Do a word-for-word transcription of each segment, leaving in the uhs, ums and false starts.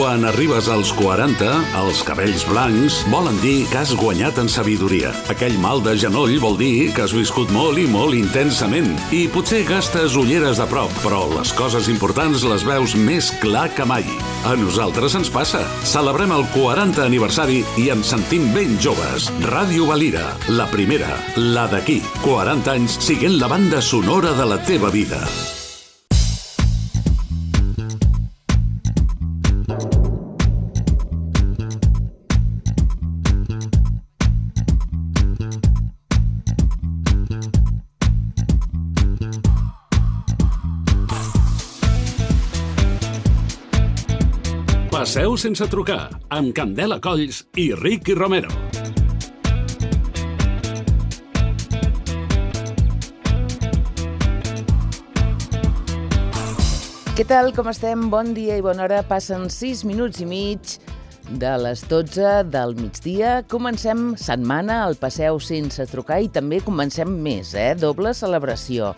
Quan arribes als quaranta, els cabells blancs volen dir que has guanyat en sabidoria. Aquell mal de genoll vol dir que has viscut molt i molt intensament. I potser gastes ulleres de prop, però les coses importants les veus més clar que mai. A nosaltres ens passa. Celebrem el quaranta aniversari i ens sentim ben joves. Ràdio Valira, la primera, la d'aquí. quaranta anys siguent la banda sonora de la teva vida. Passeu sense trucar, amb Candela Colls i Ricky Romero. Què tal, com estem? Bon dia i bona hora. Passen sis minuts i mig de les dotze del migdia. Comencem setmana al Passeu sense trucar i també comencem més, eh? Doble celebració.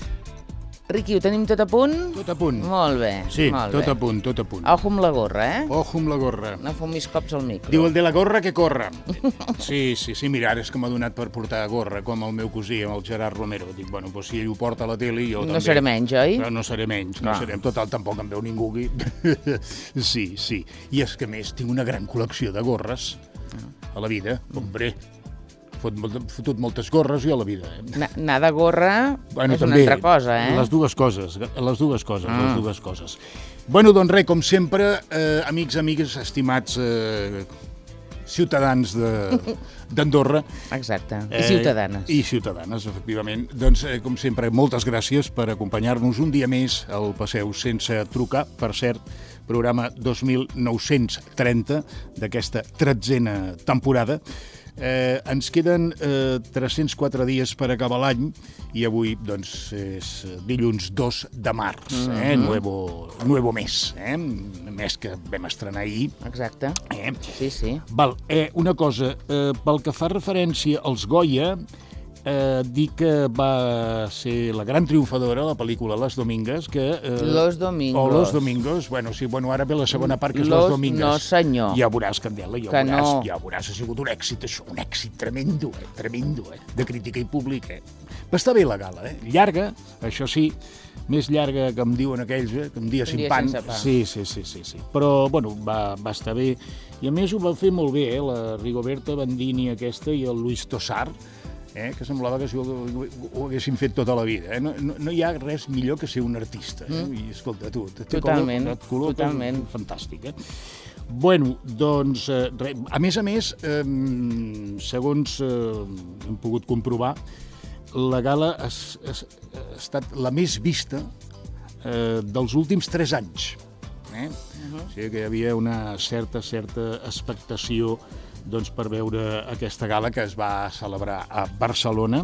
Riqui, ho tenim tot a punt? Tot a punt. Molt bé, Sí, molt tot bé. a punt, tot a punt. Ojo amb la gorra, eh? Ojo amb la gorra. No fumis cops al micro. Diu el de la gorra que corre. Sí, sí, sí, mira, ara és que m'ha donat per portar gorra, com el meu cosí, amb el Gerard Romero. Dic, bueno, doncs si ell ho porta a la tele, jo també. No seré menys, oi? No, no seré menys, no Ah. seré. Total, tampoc em veu ningú aquí. Sí, sí. I és que, a més, tinc una gran col·lecció de gorres a la vida. Hombre, fot molt- fotut moltes gorres jo a la vida. Eh? Na- Anar de gorra Bueno, és una també, altra cosa, eh? Les dues coses, les dues coses, Ah. les dues coses. Bueno, doncs res, com sempre, eh, amics, amigues, estimats eh, ciutadans de- d'Andorra. Exacte. I eh, ciutadanes. I ciutadanes, efectivament. Doncs, eh, com sempre, moltes gràcies per acompanyar-nos un dia més al Passeu sense trucar. Per cert, programa dos mil nou-cents trenta d'aquesta tretzena temporada. Eh, ens queden eh, tres-cents quatre dies per acabar l'any i avui doncs, és dilluns dos de març, eh? Mhm. nuevo, nuevo mes, eh? mes que vam estrenar ahir. Exacte. Eh? Sí, sí. Val, eh, una cosa, eh, pel que fa referència als Goya, eh, dir que va ser la gran triomfadora, la pel·lícula Los Domingues, que... Eh, Los Domingos. O Los Domingos, bueno, sí, bueno, ara ve la segona part, que és Los- Los Domingues. no, senyor. Ja ho veuràs, Candela, ja ho Que veuràs, no. ja ho veuràs, ha sigut un èxit, això, un èxit tremendo, eh, tremendo, eh, de crítica i públic, eh. Va estar bé la gala, eh, llarga, això sí, més llarga que em diuen aquells, eh, que un dia Un sin dia pan. sense pa. Sí, sí, sí, sí, sí. Però, bueno, va, va estar bé. I a més ho va fer molt bé, eh, la Rigoberta Bandini aquesta i el Luis Tosar, eh, que semblava que si ho, ho, ho haguessin fet tota la vida. Eh? No, no, no hi ha res millor que ser un artista. Eh? Mm. I, escolta, tu, et Totalment, et col·loques totalment. fantàstic. Eh? Bueno, doncs, eh, re, a més a més, eh, segons eh, hem pogut comprovar, la gala ha, ha, ha estat la més vista eh, dels últims tres anys. Eh? Uh-huh. O sigui que hi havia una certa, certa expectació doncs, per veure aquesta gala que es va celebrar a Barcelona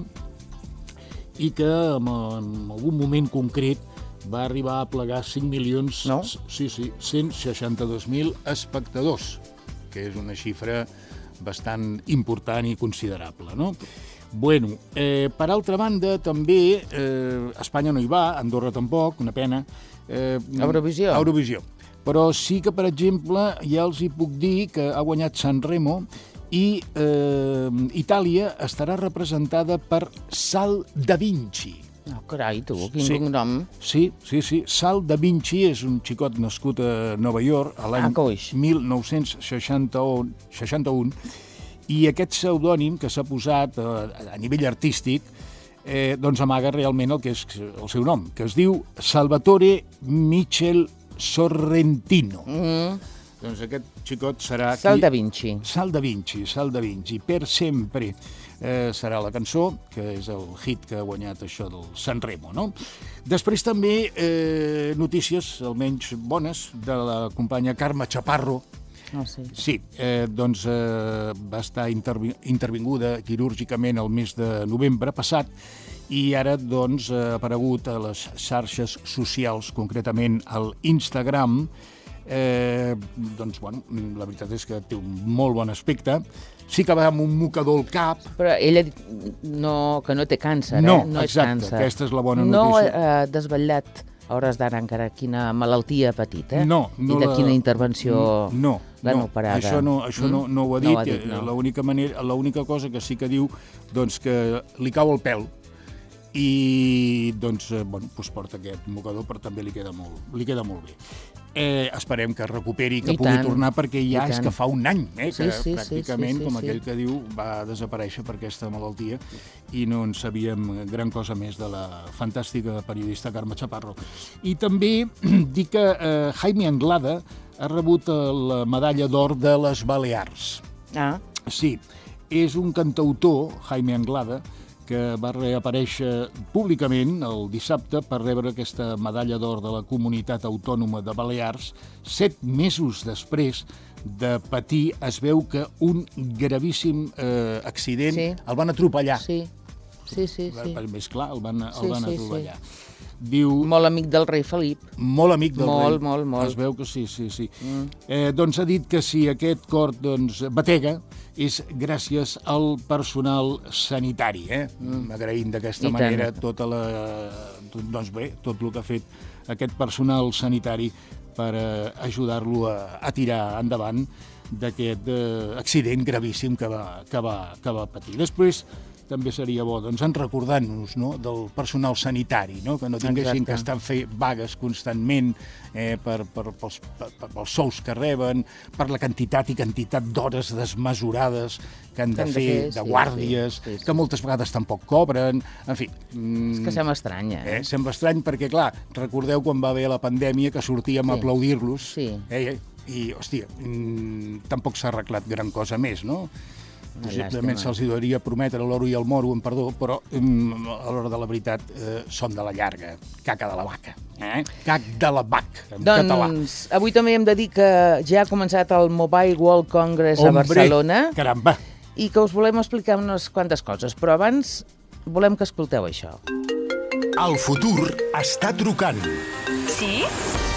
i que en, en algun moment concret va arribar a plegar cinc milions, No? sí, sí, cent seixanta-dos mil espectadors, que és una xifra bastant important i considerable, no? Bueno, eh, per altra banda, també, eh, Espanya no hi va, Andorra tampoc, una pena. Eh, Eurovisió. Eurovisió. Però sí que, per exemple, ja els hi puc dir que ha guanyat Sanremo i eh, Itàlia estarà representada per Sal da Vinci. Oh, carai, tu, quin Sí. cognom. Sí, sí, sí. Sal da Vinci és un xicot nascut a Nova York a l'any Ah, coix. mil nou-cents seixanta-u i aquest pseudònim que s'ha posat a, a nivell artístic eh, doncs amaga realment el que és el seu nom, que es diu Salvatore Michel Sorrentino. Mm. Doncs aquest xicot serà... Sal qui- da Vinci. Sal da Vinci, Sal da Vinci, per sempre eh, serà la cançó, que és el hit que ha guanyat això del Sanremo, no? Després també eh, notícies, almenys bones, de la companya Carme Chaparro. Oh, sí. Sí, eh, doncs eh, va estar intervi intervinguda quirúrgicament el mes de novembre passat i ara doncs ha aparegut a les xarxes socials, concretament al Instagram. Eh, doncs, bueno, la veritat és que té un molt bon aspecte. Sí que va amb un mocador al cap. Però ella ha dit no, que no té càncer, No, eh? No exacte, és càncer. aquesta és la bona No notícia. ha eh, desvetllat a hores d'ara encara quina malaltia ha patit, eh? No, no I de la- quina intervenció No, l'han no, operada. això no, això no, no ho ha No dit. ho ha dit, no. L'única manera, l'única cosa que sí que diu, doncs que li cau el pèl i doncs, eh, bueno, doncs porta aquest mocador, però també li queda molt, li queda molt bé. Eh, esperem que es recuperi, que I pugui tant, tornar, perquè ja i és tant. que fa un any eh, Sí, que sí, sí, pràcticament, sí, sí, com sí. aquell que diu, va desaparèixer per aquesta malaltia i no en sabíem gran cosa més de la fantàstica periodista Carme Chaparro. I també dir que eh, Jaime Anglada ha rebut eh, la medalla d'or de les Balears. Ah, Sí, és un cantautor, Jaime Anglada, que va reaparèixer públicament el dissabte per rebre aquesta medalla d'or de la Comunitat Autònoma de Balears, set mesos després de patir, es veu que un gravíssim eh, accident, Sí. el van atropellar. sí, sí, sí, sí. Més clar, el van, el Sí, van sí, atropellar. Diu, Molt amic del rei Felip. molt amic del Molt, rei. molt, molt. Es veu que sí, sí, sí. Mm. Eh, doncs ha dit que si aquest cor doncs, batega és gràcies al personal sanitari. Eh? Mm. Agraïm d'aquesta I tant. manera tota la, tot, doncs bé, tot el que ha fet aquest personal sanitari per eh, ajudar-lo a, a tirar endavant d'aquest eh, accident gravíssim que va, que, va, que va patir. Després, també seria bo, doncs, en recordant-nos, no?, del personal sanitari, no?, que no tinguessin Exacte. que estar fent vagues constantment eh, per, per, pels, per, per, pels sous que reben, per la quantitat i quantitat d'hores desmesurades que han de, han de fer, fer, de sí, guàrdies, sí, sí, sí. que moltes vegades tampoc cobren, en fi. És que sembla estranya, eh? Eh, sembla estrany perquè, clar, recordeu quan va haver la pandèmia que sortíem Sí. a aplaudir-los, Sí. eh, i, hòstia, mm, tampoc s'ha arreglat gran cosa més, no? Una Possiblement llàstima. se'ls hi devia prometre l'oro i el moro, en perdó, però mm, a l'hora de la veritat eh, són de la llarga, caca de la vaca, eh? Cac de la vac, en català. Doncs avui també hem de dir que ja ha començat el Mobile World Congress a Barcelona Caramba! i que us volem explicar unes quantes coses, però abans volem que escolteu això. El futur està trucant. Sí?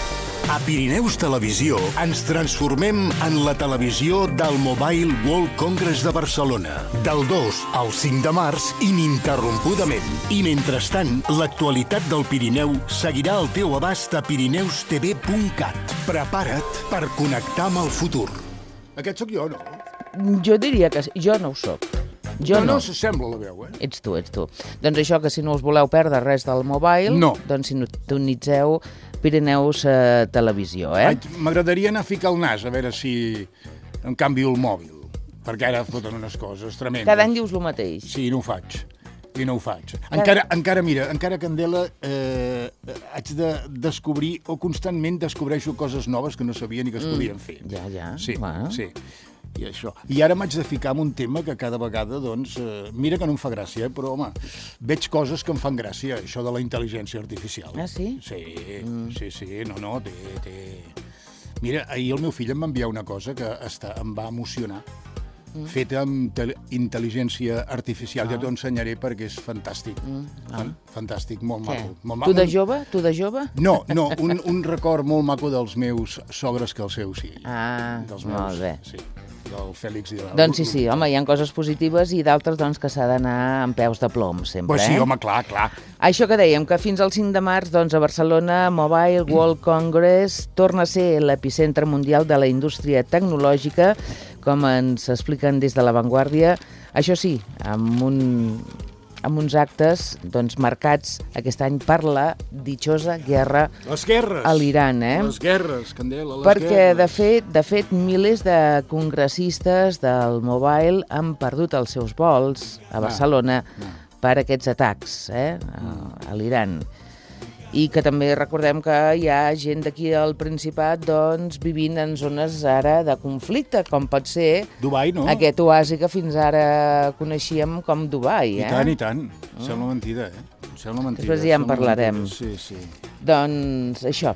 A Pirineus Televisió ens transformem en la televisió del Mobile World Congress de Barcelona. Del dos al cinc de març, ininterrompudament. I mentrestant, l'actualitat del Pirineu seguirà al teu abast a pirineus t v punt cat. Prepara't per connectar amb el futur. Aquest sóc jo, no? Jo diria que sí. Jo no ho soc. Jo no. No s'assembla la veu, eh? Ets tu, ets tu. Doncs això, que si no us voleu perdre res del mobile, No. doncs sintonitzeu Pirineus eh, Televisió, eh? Ai, m'agradaria anar a ficar el nas, a veure si em canvio el mòbil, perquè ara foten unes coses tremendes. Cada any dius el mateix. Sí, no ho faig. I no ho faig. Encara, encara mira, encara, Candela, eh, haig de descobrir, o constantment descobreixo coses noves que no sabia ni que es podien fer. Ja, ja. Sí, Bueno. sí. I això. I ara m'haig de ficar en un tema que cada vegada, doncs, eh, mira que no em fa gràcia, eh, però, home, veig coses que em fan gràcia, això de la intel·ligència artificial. Ah, sí? Sí, mm. sí, sí, no, no, té, té... Mira, ahir el meu fill em va enviar una cosa que està, em va emocionar, mm. feta amb te- intel·ligència artificial. Ah. Ja t'ho ensenyaré perquè és fantàstic. Mm. Ah. Fan, fantàstic, molt Què? maco. Molt Tu de maco. jove? Tu de jove? No, no, un, un record molt maco dels meus sogres que els seus, sí. Ah, dels molt bé. Sí, del Fèlix i de la... Doncs sí, sí, home, hi ha coses positives i d'altres doncs, que s'ha d'anar amb peus de plom, sempre, Pues sí, eh? home, clar, clar. Això que dèiem, que fins al cinc de març doncs, a Barcelona Mobile World Congress torna a ser l'epicentre mundial de la indústria tecnològica, com ens expliquen des de La Vanguardia. Això sí, amb, un, amb uns actes doncs, marcats aquest any per la ditxosa guerra Les guerres. a l'Iran, eh? Les guerres, Candela, les Perquè, guerres. de fet, de fet, milers de congressistes del Mobile han perdut els seus vols a Barcelona ah. per aquests atacs eh, a, a l'Iran. I que també recordem que hi ha gent d'aquí al Principat doncs, vivint en zones ara de conflicte, com pot ser Dubai, no? aquest oasi que fins ara coneixíem com Dubai. I Eh? tant, i tant. Sembla mentida, eh? Sembla mentida. Després ja en sembla parlarem. mentida. Sí, sí. Doncs això.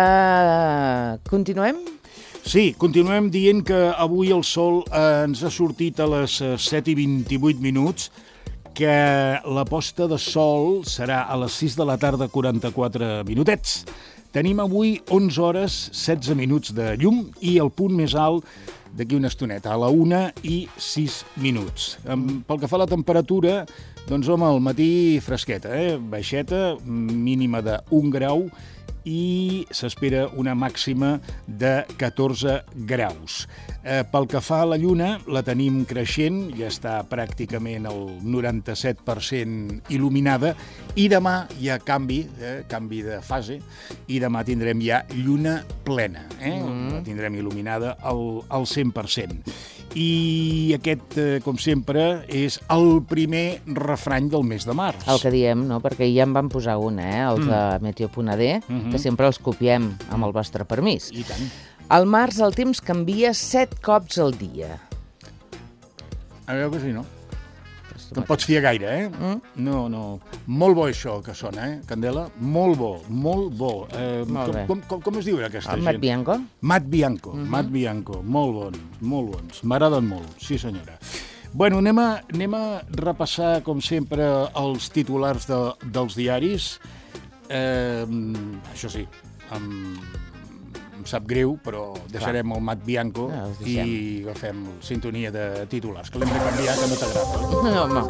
Uh, continuem? Sí, continuem dient que avui el sol eh, ens ha sortit a les eh, set i vint-i-vuit minuts, que la posta de sol serà a les sis de la tarda, quaranta-quatre minutets, Tenim avui onze hores, setze minuts de llum i el punt més alt d'aquí una estoneta, a la una i sis minuts. Pel que fa a la temperatura, doncs home, al matí fresqueta, eh? Baixeta, mínima d'un grau, i s'espera una màxima de catorze graus. Eh, pel que fa a la Lluna, la tenim creixent, ja està pràcticament al noranta-set per cent il·luminada, i demà hi ha canvi, eh, canvi de fase, i demà tindrem ja lluna plena, eh? Mm. La tindrem il·luminada al, al cent per cent. I aquest, eh, com sempre, és el primer refrany del mes de març. El que diem, no? Perquè ja en van posar una, eh? Els de Meteo.ad, que sempre els copiem amb el vostre permís. I tant. Al març el temps canvia set cops al dia. A veure que sí, no? Te'n pots fiar gaire, eh? Mm? No, no. Molt bo això que sona, eh, Candela? Molt bo, molt bo. Eh, molt bé. Com, com, com es diu aquesta el gent? Matt Bianco? Matt Bianco, Mm-hmm. Matt Bianco. Molt bons, molt bons. M'agraden molt, sí senyora. Bueno, anem a, anem a repassar, com sempre, els titulars de, dels diaris. Eh, això sí, amb... em sap greu, però deixarem Clar. el Matt Bianco no, i agafem sintonia de titulars, que l'hem de canviar, que no t'agrada. No, no,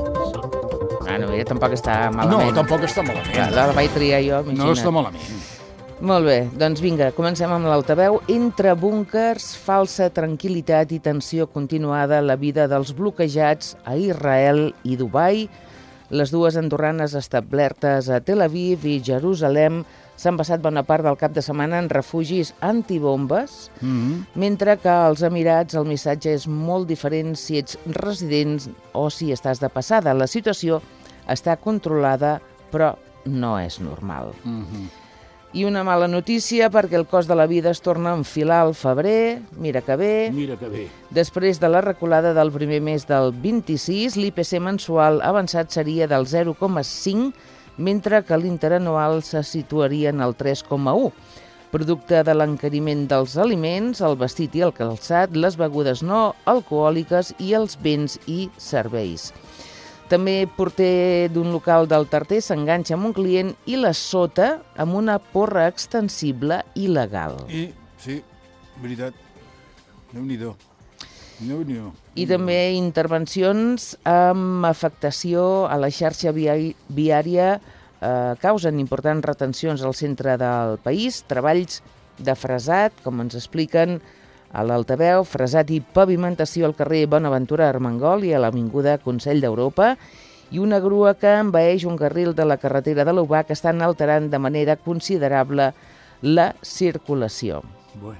no. Bueno, mira, tampoc està malament. No, tampoc està malament. Clar, la vaig triar jo, imagina't. No està malament. Molt bé, doncs vinga, comencem amb l'altaveu. Entre búnkers, falsa tranquil·litat i tensió continuada, la vida dels bloquejats a Israel i Dubai. Les dues andorranes establertes a Tel Aviv i Jerusalem s'han passat bona part del cap de setmana en refugis antibombes, mm-hmm. mentre que als Emirats el missatge és molt diferent si ets resident o si estàs de passada. La situació està controlada, però no és normal. Mm-hmm. I una mala notícia perquè el cost de la vida es torna a enfilar al febrer, mira que bé. Mira que bé. Després de la reculada del primer mes del vint-i-sis, l'I P C mensual avançat seria del zero coma cinc, mentre que l'interanual se situaria en el tres coma u. Producte de l'encariment dels aliments, el vestit i el calçat, les begudes no alcohòliques i els béns i serveis. També porter d'un local del Tarter s'enganxa amb un client i la sota amb una porra extensible il·legal. I, sí, veritat. Déu-n'hi-do. Déu-n'hi-do. I també intervencions amb afectació a la xarxa viari- viària eh, causen importants retencions al centre del país, treballs de fresat, com ens expliquen a l'Altaveu, fresat i pavimentació al carrer Bonaventura Armengol i a l'avinguda Consell d'Europa, i una grua que envaeix un carril de la carretera de l'U B A que estan alterant de manera considerable la circulació. Bueno.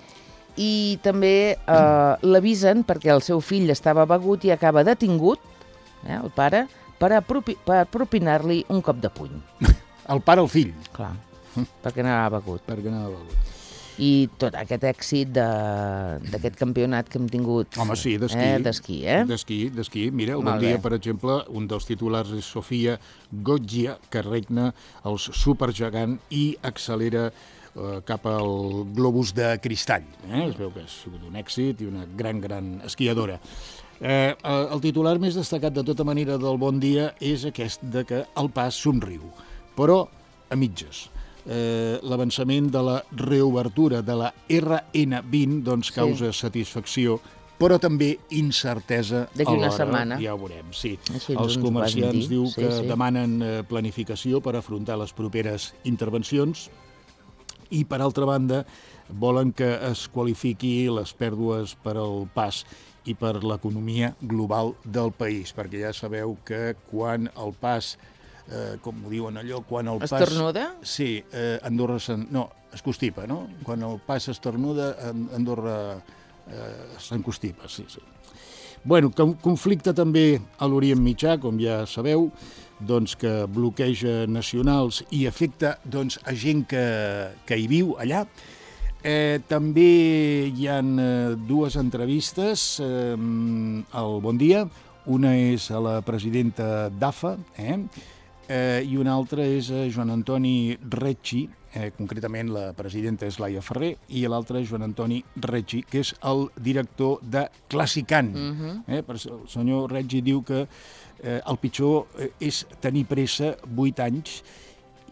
I també eh, l'avisen perquè el seu fill estava begut i acaba detingut, eh, el pare, per, apropi per propinar-li un cop de puny. El pare al fill. Clar, perquè anava begut. Perquè anava begut. I tot aquest èxit d'aquest campionat que hem tingut. Home, sí, d'esquí. Eh, d'esquí, eh? D'esquí, d'esquí. Mira, el Molt bon dia, bé. per exemple, un dels titulars és Sofia Goggia, que regna el supergegant i accelera eh, cap al globus de cristall. Eh? Es veu que ha sigut un èxit i una gran, gran esquiadora. Eh, el titular més destacat, de tota manera, del bon dia és aquest de que el pas somriu, però a mitges. Eh, l'avançament de la reobertura de la R N vint doncs, causa sí. satisfacció, però també incertesa alhora. D'aquí una setmana. Ja ho veurem, sí. Així Els comerciants diu sí, que sí. demanen eh, planificació per afrontar les properes intervencions i, per altra banda, volen que es qualifiqui les pèrdues per al pas i per l'economia global del país, perquè ja sabeu que quan el pas Eh, com ho diuen allò, quan el pas... Estornuda? Sí, eh, Andorra... Sen... No, es constipa, no? Quan el pas estornuda, Andorra eh, s'encostipa, sí, sí. Bueno, conflicte també a l'Orient Mitjà, com ja sabeu, doncs que bloqueja nacionals i afecta doncs, a gent que, que hi viu allà. Eh, també hi ha eh, dues entrevistes eh, al Bon Dia. Una és a la presidenta d'A F A, eh? Eh, i una altra és a Joan Antoni Reggi, eh, concretament la presidenta és Laia Ferrer, i l'altre és Joan Antoni Reggi, que és el director de Classicant. Uh-huh. eh, el senyor Reggi diu que eh, el pitjor és tenir pressa vuit anys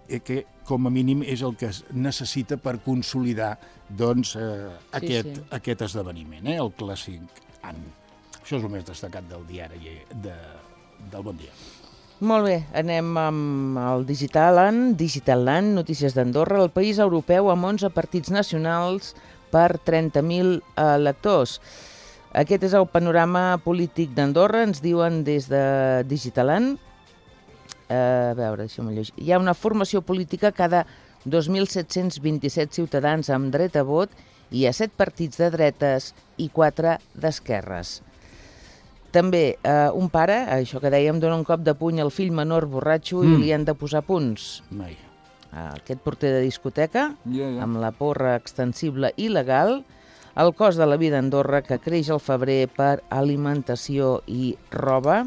que com a mínim és el que es necessita per consolidar doncs, eh, aquest, sí. aquest esdeveniment, eh, el Clàssic Any. Això és el més destacat del diari de, del Bon Dia. Molt bé, anem amb el Digitaland, Digitaland, notícies d'Andorra, el país europeu amb onze partits nacionals per trenta mil electors. Aquest és el panorama polític d'Andorra, ens diuen des de Digitaland. A veure, deixa'm llegir. Hi ha una formació política cada dos mil set-cents vint-i-set ciutadans amb dret a vot i hi ha set partits de dretes i quatre d'esquerres. També eh, un pare, això que dèiem, dona un cop de puny al fill menor borratxo mm. i li han de posar punts. Mai. Aquest porter de discoteca, yeah, yeah. amb la porra extensible i legal, el cost de la vida a Andorra, que creix al febrer per alimentació i roba,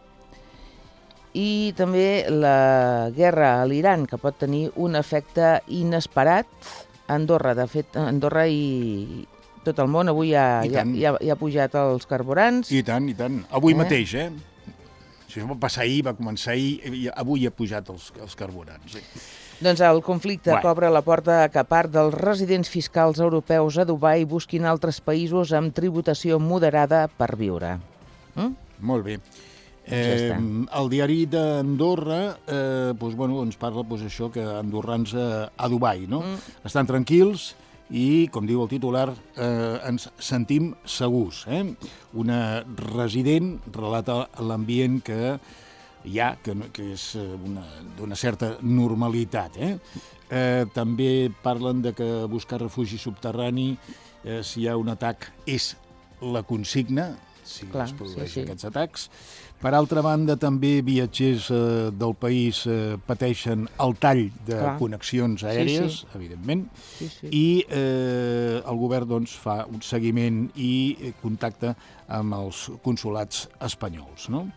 i també la guerra a l'Iran, que pot tenir un efecte inesperat a Andorra. De fet, Andorra i tot el món avui ja, ja, ja, ja ha pujat els carburants. I tant, i tant. Avui eh? mateix, eh? Si això va passar ahir, va començar ahir, avui ha pujat els, els carburants. Sí. Doncs el conflicte bueno. Obre la porta a que part dels residents fiscals europeus a Dubai busquin altres països amb tributació moderada per viure. Mm? Molt bé. Eh, el diari d'Andorra eh, doncs, bueno, ens parla doncs, això que andorrans a, a Dubai, no? Mm. Estan tranquils i, com diu el titular, eh, ens sentim segurs. Eh? Una resident relata l'ambient que hi ha, que, que és d'una certa normalitat. Eh? Eh, també parlen de que buscar refugi subterrani, eh, si hi ha un atac, és la consigna, si Clar, es produeixen sí, sí. aquests atacs. Per altra banda, també viatgers eh, del país eh, pateixen el tall de Clar. connexions aèries, sí, sí. evidentment, sí, sí. i eh, el govern doncs, fa un seguiment i contacte amb els consolats espanyols. No?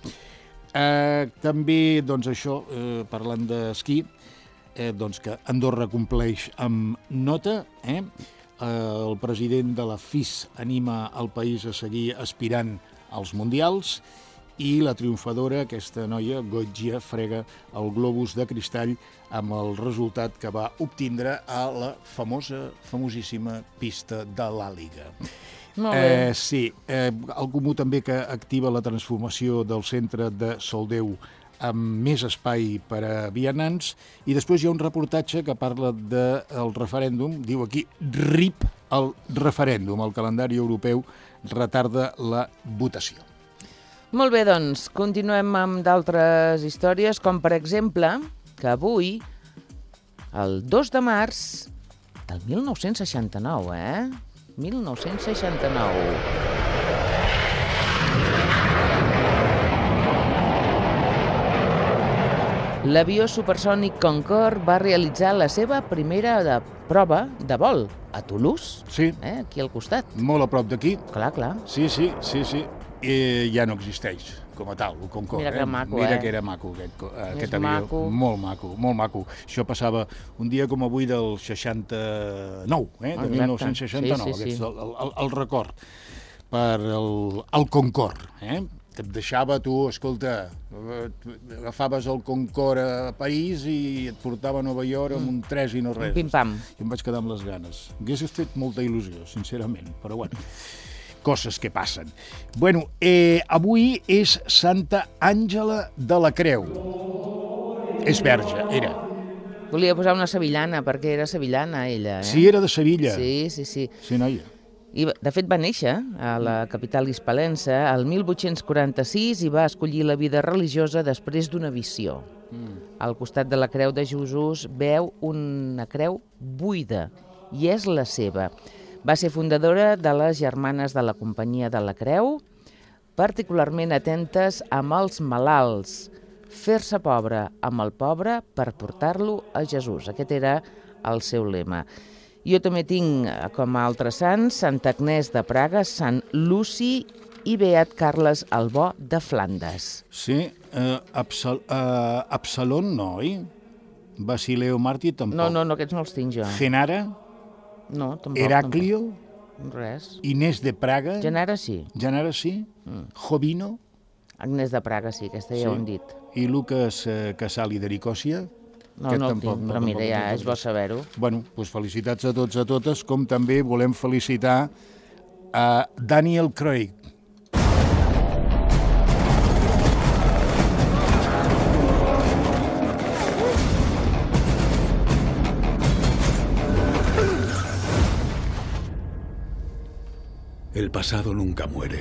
Eh, també, doncs, això, eh, parlant d'esquí, eh, doncs que Andorra compleix amb nota, eh? El president de la F I S anima el país a seguir aspirant als mundials i la triomfadora, aquesta noia, Gotgia, frega el globus de cristall amb el resultat que va obtindre a la famosa, famosíssima pista de l'Àliga. Molt bé. Eh, sí, eh, el Comú també que activa la transformació del centre de Soldeu amb més espai per a vianants, i després hi ha un reportatge que parla del referèndum, diu aquí, R I P el referèndum, el calendari europeu retarda la votació. Molt bé, doncs, continuem amb d'altres històries, com per exemple, que avui, el dos de març del mil nou-cents seixanta-nou, eh? mil nou-cents seixanta-nou. L'avió supersònic Concorde va realitzar la seva primera de prova de vol a Toulouse, sí. eh, aquí al costat. Molt a prop d'aquí. Clar, clar. Sí, sí, sí, sí. I ja no existeix com a tal, el Concorde. Mira que maco, eh? Mira eh? que era maco aquest, aquest avió. Maco. Molt maco, molt maco. Això passava un dia com avui del seixanta-nou, eh? de mil nou-cents seixanta-nou, sí, sí, aquest és el, el, el record per el, el Concorde, eh? que et deixava tu, escolta, agafaves el Concorde a París i et portava a Nova York amb un tres i no res. Pim-pam. I em vaig quedar amb les ganes. Hauria fet molta il·lusió, sincerament, però bueno, coses que passen. Bueno, eh, avui és Santa Àngela de la Creu. És verge, era. Volia posar una sevillana, perquè era sevillana, ella. Eh? Sí, era de Sevilla. Sí, sí, sí. Sí, noia. I, de fet, va néixer a la capital hispalense el mil vuit-cents quaranta-sis i va escollir la vida religiosa després d'una visió. Mm. Al costat de la creu de Jesús veu una creu buida, i és la seva. Va ser fundadora de les Germanes de la Companyia de la Creu, particularment atentes amb els malalts, fer-se pobre amb el pobre per portar-lo a Jesús. Aquest era el seu lema. Jo també tinc com a altres sants Santa Agnès de Praga, Sant Luci i Beat Carles el Bo de Flandes. Sí, eh, Absal, eh, Absalon no, oi? Basileu Màrtir tampoc. No, no, no, aquests no els tinc jo. Genara? No, tampoc. Heraclio? Tampoc. Res. Inés de Praga? Genara sí. Genara sí? Mm. Jovino? Agnès de Praga sí, aquesta ja sí. ho hem dit. I Lucas eh, Casali de Nicòsia? No, Aquest no el tampoc, tinc, no, però mira, tampoc ja el és bo saber-ho. Bueno, doncs felicitats a tots a totes, com també volem felicitar a Daniel Craig. El pasado nunca muere.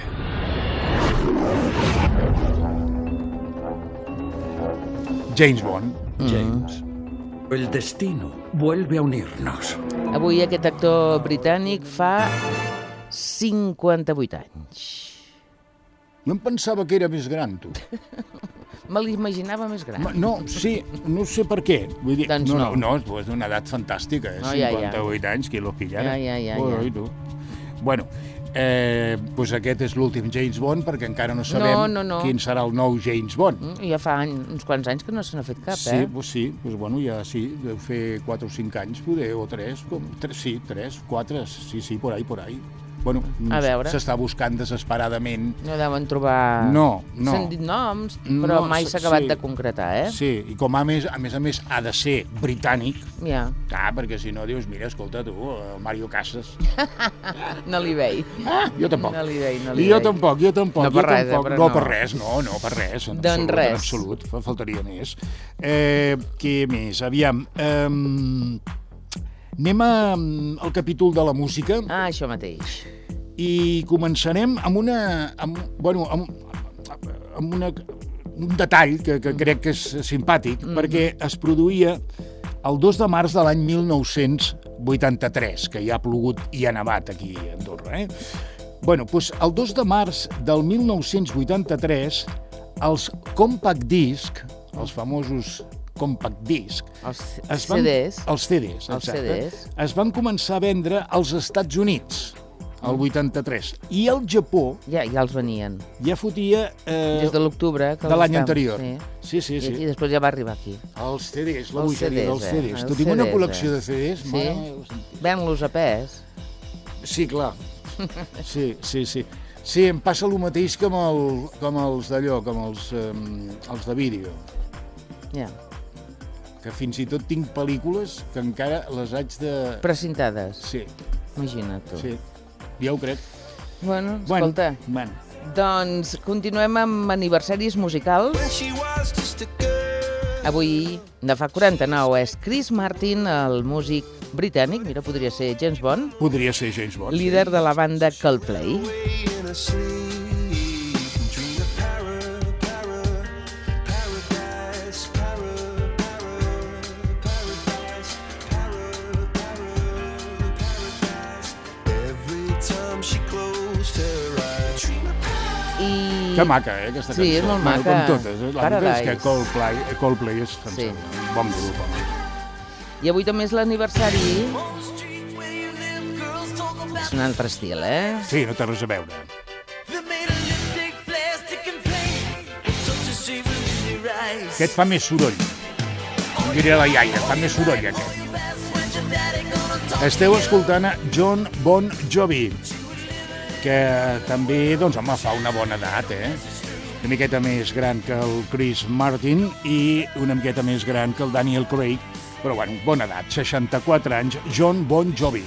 James Bond. James. El destino vuelve a unirnos. Avui aquest actor britànic fa cinquanta-vuit anys. Jo em pensava que era més gran, tu. Me l'imaginava més gran. Ma- No, sí, no sé per què. Vull dir, Doncs no, no. no, no, és una edat fantàstica, eh? No, ja, ja. cinquanta-vuit anys, qui lo pillara. Ja, ja, ja, Ui, ja. ui, tu. Bueno, eh, doncs aquest és l'últim James Bond, perquè encara no sabem No, no, no. quin serà el nou James Bond. Mm, Ja fa any, uns quants anys que no se n'ha fet cap, Sí, eh? doncs sí, doncs bueno, ja sí, deu fer quatre o cinc anys, poder, o tres, com, tres sí, tres, quatre, sí, sí, por ahí, por ahí. Bueno, A veure. s'està buscant desesperadament. No deuen trobar... No, no. S'han dit noms, però No, mai s- s'ha acabat sí. de concretar, eh? Sí, i com a més, a més a més ha de ser britànic, Ja, clar, perquè si no dius, mira, escolta tu, el Mario Casas. no li veig. Ah, jo tampoc. No li veig, no li I jo veig. tampoc, jo tampoc. No jo per res, eh, tampoc. però no, no. per res, no, no, per res. En Doncs absolut, res. En absolut, fa- faltaria més. Eh, què més? Aviam, eh, anem a, al capítol de la música Ah, això mateix. i començarem amb una... Amb, bueno, amb, amb una, un detall que, que crec que és simpàtic, mm. perquè es produïa el dos de març de l'any mil nou-cents vuitanta-tres, que ja ha plogut i ha nevat aquí a Andorra. Eh? Bueno, doncs el dos de març del mil nou-cents vuitanta-tres, els compact disc, els famosos compact disc, Els es C Ds. Els C Ds, Els exacte. C Ds. Es van començar a vendre als Estats Units, el vuitanta-tres. I el Japó Ja, ja els venien. ja fotia eh, Des de l'octubre. que de els l'any estan- anterior. Sí. Sí, sí, I, sí. I després ja va arribar aquí. Els C Ds, la Els bogeria C Ds, dels C eh? Ds. Els Tu tinc una C Ds, col·lecció eh? de C Ds. Sí? Mare meva santa. Ven-los a pes. Sí, clar. Sí, sí, sí. Sí, em passa el mateix que amb, el, com els d'allò, com els, um, els de vídeo. Ja. Que fins i tot tinc pel·lícules que encara les haig de... Precintades. Sí, Imagina't tu. sí. Ja ho crec. Bueno, escolta. Bueno, Doncs continuem amb aniversaris musicals. Avui, de fa quaranta-nou, és Chris Martin, el músic britànic, mira, podria ser James Bond, podria ser James Bond. líder de la banda Coldplay. I... Que maca, eh, aquesta Sí, cançó. és molt Bueno, maca. com totes. Eh? La veritat és que Paradise. Coldplay, Coldplay és Sí. sí. un bon grup. Home. I avui també és l'aniversari... És un altre estil, eh? Sí, no té res a veure. Aquest fa més soroll. Em diria la iaia, fa més soroll aquest. Esteu escoltant a John Bon Jovi, que també, doncs, home, fa una bona edat, eh? Una miqueta més gran que el Chris Martin i una miqueta més gran que el Daniel Craig, però, bueno, bona edat, seixanta-quatre anys, John Bon Jovi.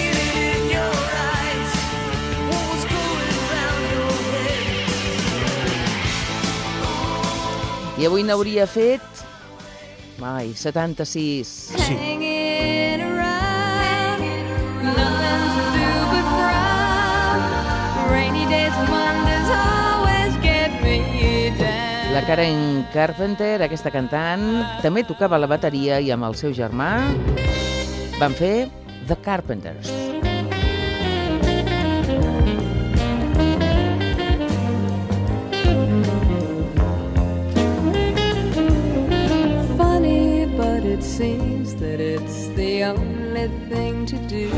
I avui n'hauria fet... Ai, setanta-sis. Sí. Hanging around, nothing to do but frown. Rainy days and Mondays always get me down. La Karen Carpenter, aquesta cantant, també tocava la bateria i amb el seu germà van fer The Carpenters. Funny, but it seems that it's the only thing to do.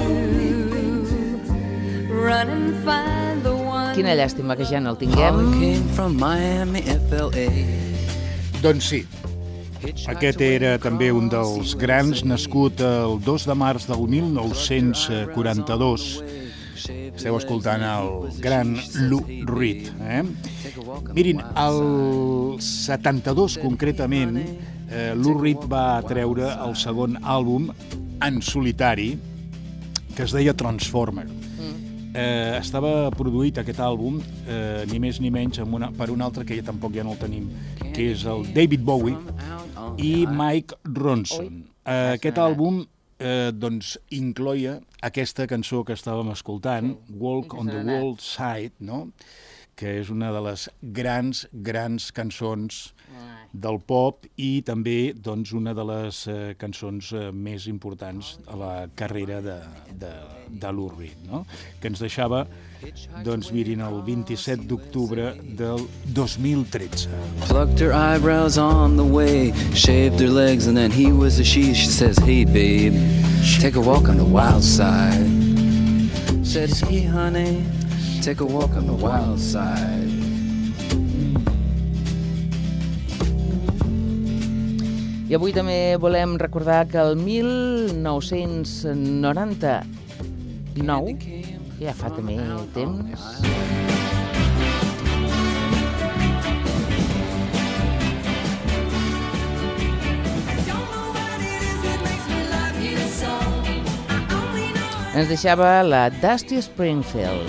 Run and find the one. Quina llàstima que ja no el tinguem. Came from Miami, F L A. Doncs sí, aquest era també un dels grans, nascut el dos de març del mil nou-cents quaranta-dos. Esteu escoltant el gran Lou Reed. Eh? Mirin, el setanta-dos concretament eh, Lou Reed va treure el segon àlbum en solitari, que es deia Transformer. Mm. Eh, estava produït aquest àlbum, eh, ni més ni menys, amb una, per un altre que ja tampoc ja no el tenim, que és el David Bowie i Mike Ronson. Eh, aquest àlbum eh, doncs, incloïa aquesta cançó que estàvem escoltant, Walk on the Wild Side, no? Que és una de les grans, grans cançons del pop i també doncs, una de les eh, cançons eh, més importants a la carrera de, de, de Lou Reed, no? Que ens deixava, doncs mirin, el vint-i-set d'octubre del dos mil tretze. Plucked her eyebrows on the way, shaved her legs, and then he was a she. She says, hey babe, take a walk on the wild side. Said, hey honey, take a walk on the wild side. I avui també volem recordar que el mil nou-cents noranta-nou, ja fa també temps, ens deixava la Dusty Springfield.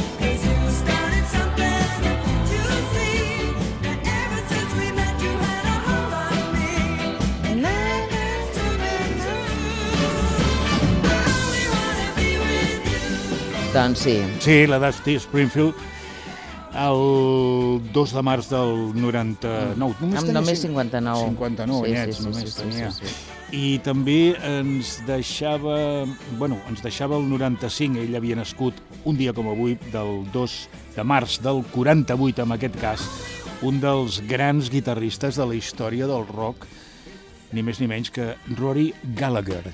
Doncs sí. Sí, la Dusty Springfield, el dos de març del noranta-nou. Només Amb només cinquanta-nou. cinquanta-nou sí, anyets, sí, sí, només sí, tenia. Sí, sí, sí. I també ens deixava, bueno, ens deixava el noranta-cinc, ell havia nascut un dia com avui, del dos de març del quaranta-vuit, en aquest cas, un dels grans guitarristes de la història del rock, ni més ni menys que Rory Gallagher.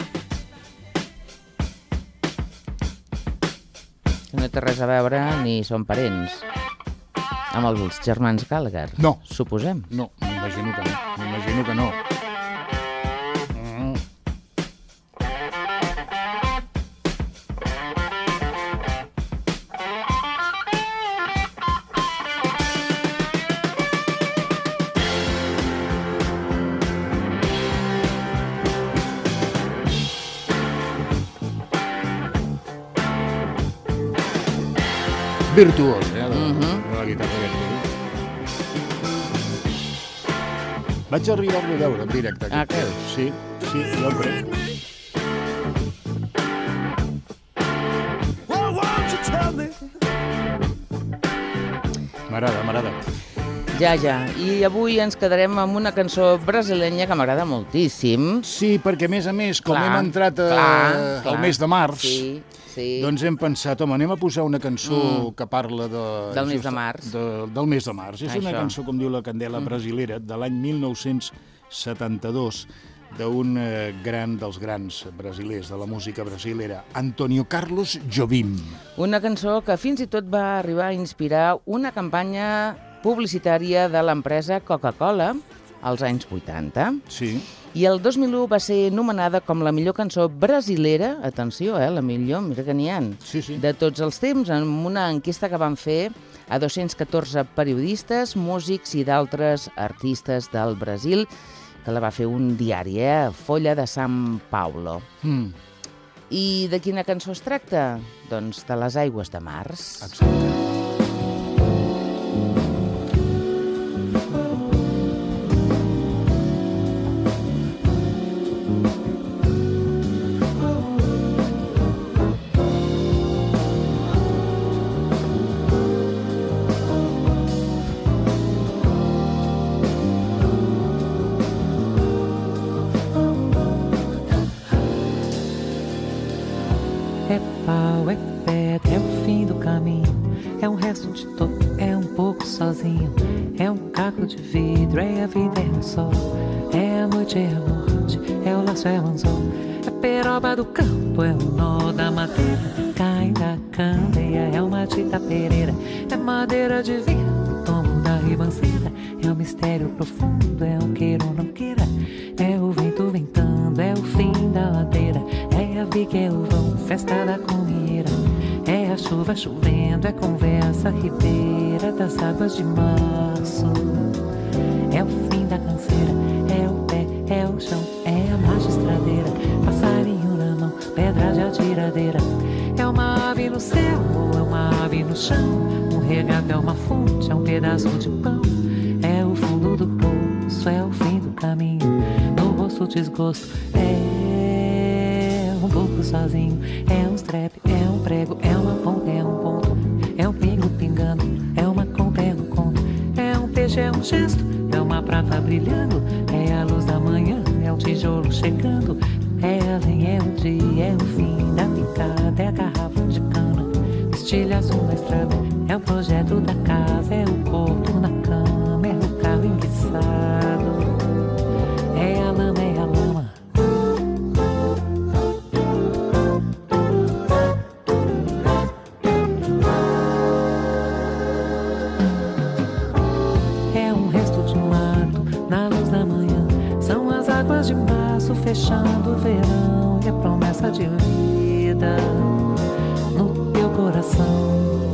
No té res a veure ni són parents amb els germans Gallagher. No. Suposem. No, m'imagino que no. M'imagino que no. Virtuós, eh, de, uh-huh. de la guitarra aquest tio. Vaig arribar-lo a veure en directe. Ah, què? Sí, sí, jo el crec. M'agrada, m'agrada. Ja, ja. I avui ens quedarem amb una cançó brasilenya que m'agrada moltíssim. Sí, perquè a més a més, com clar, hem entrat a, clar, clar. al mes de març, sí, sí. doncs hem pensat, home, anem a posar una cançó mm. que parla de, del mes just, de març. De, del mes de març. És Això. Una cançó, com diu la Candela, mm. brasilera, de l'any mil nou-cents setanta-dos, d'un eh, gran dels grans brasilers de la música brasilera, Antônio Carlos Jobim. Una cançó que fins i tot va arribar a inspirar una campanya publicitària de l'empresa Coca-Cola als anys vuitanta. Sí. I el dos mil u va ser nomenada com la millor cançó brasilera, atenció, eh, la millor, mira que n'hi ha, sí, sí. de tots els temps, en una enquesta que van fer a dos-cents catorze periodistes, músics i d'altres artistes del Brasil, que la va fer un diari, eh, Folha de São Paulo. Mm. I de quina cançó es tracta? Doncs de les aigües de març. Exacte. É pau, é pedra, é o fim do caminho. É um resto de topo, é um pouco sozinho. É um caco de vidro, é a vida, é o sol. É a noite, é a morte, é o laço, é o anzol. É peroba do campo, é o nó da madeira. Cai da candeia, é uma tita pereira. É madeira de vento, tomo da ribanceira. É um mistério profundo, é um queira ou não queira. É o vento ventando, é o fim da ladeira. É a viga, é o vão, festa da comieira. É a chuva chovendo, é conversa ribeira das águas de março. É o fim da canseira, é o pé, no chão, é a magistradeira, passarinho na mão, pedra de atiradeira. É uma ave no céu ou é uma ave no chão, um regato é uma fonte, é um pedaço de pão. É o fundo do poço, é o fim do caminho, no rosto desgosto, é um pouco sozinho. É um strep, é um prego, é uma ponta, é um ponto, é um pingo pingando, é uma conta, é um conto. É um peixe, é um gesto, é uma prata brilhando, é a luz da manhã, é o tijolo chegando. É além, é o dia, é o fim da picada, é a garrafa de cana, estilha azul na estrada, é o projeto da casa, é o corpo na cama, é o carro enguiçado, é a lama, é a lama. É um resto de mato na luz da manhã, são as águas de março fechando o verão, e a promessa de vida no teu coração.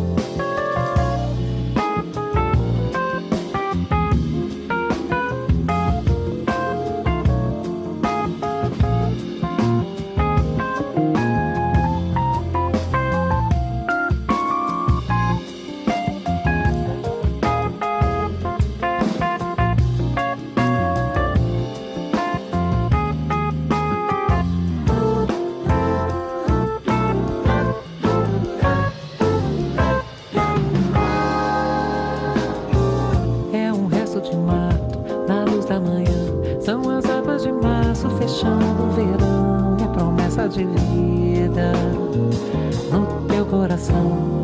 De vida no teu coração.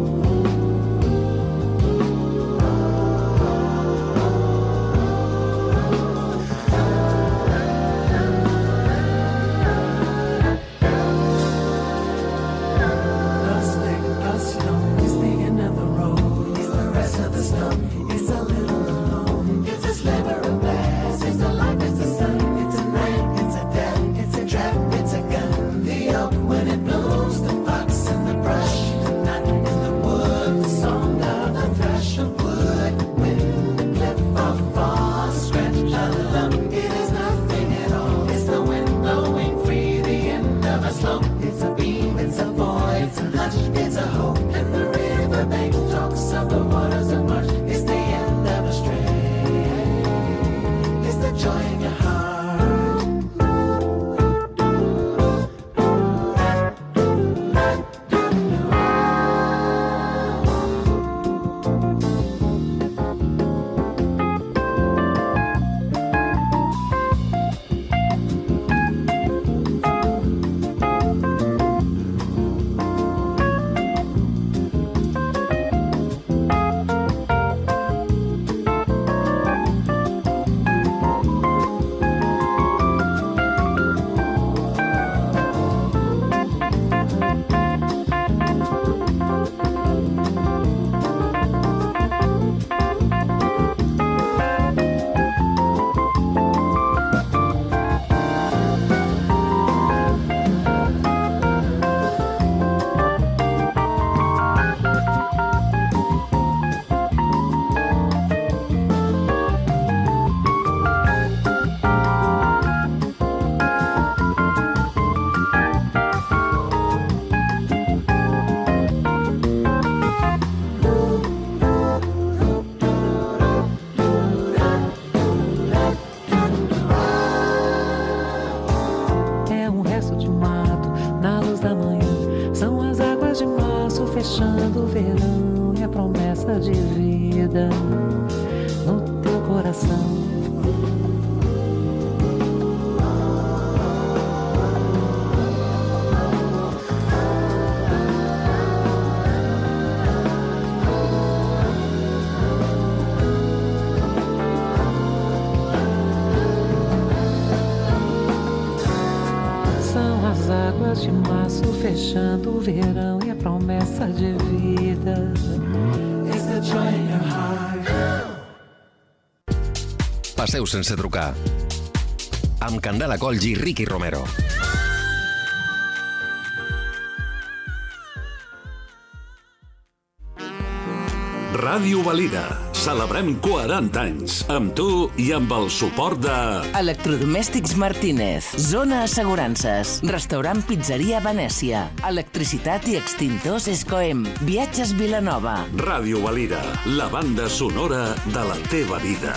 Fechando o verão e a promessa de vida no teu coração. São as águas de março fechando o verão e a promessa de vida. Passeu sense trucar. Amb Candela Colls i Ricky Romero. Ràdio Valira, Celebrem quaranta anys. Amb tu i amb el suport de... Electrodomèstics Martínez. Zona Assegurances. Restaurant Pizzeria Venècia. Electricitat i extintors Escoem. Viatges Vilanova. Ràdio Valira, la banda sonora de la teva vida.